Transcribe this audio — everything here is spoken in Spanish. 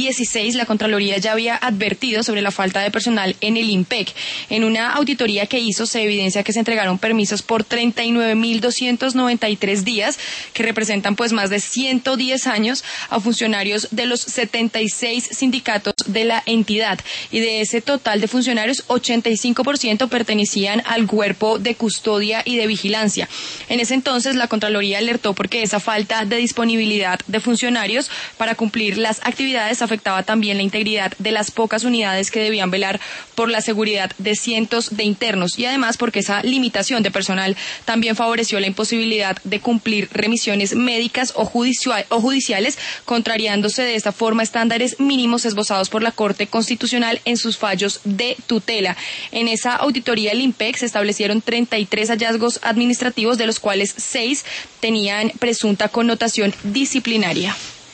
2016, la Contraloría ya había advertido sobre la falta de personal en el IMPEC. En una auditoría que hizo se evidencia que se entregaron permisos por 39.293 días, que representan pues más de 110 años, a funcionarios de los 76 sindicatos de la entidad. Y de ese total de funcionarios, 85% pertenecían al cuerpo de custodia y de vigilancia. En ese entonces, la Contraloría alertó porque esa falta de disponibilidad de funcionarios para cumplir las actividades afectaba también la integridad de las pocas unidades que debían velar por la seguridad de cientos de internos, y además porque esa limitación de personal también favoreció la imposibilidad de cumplir remisiones médicas o judiciales, contrariándose de esta forma estándares mínimos esbozados por la Corte Constitucional en sus fallos de tutela. En esa auditoría del IMPEC se establecieron 33 hallazgos administrativos, de los cuales 6 tenían presunta connotación disciplinaria.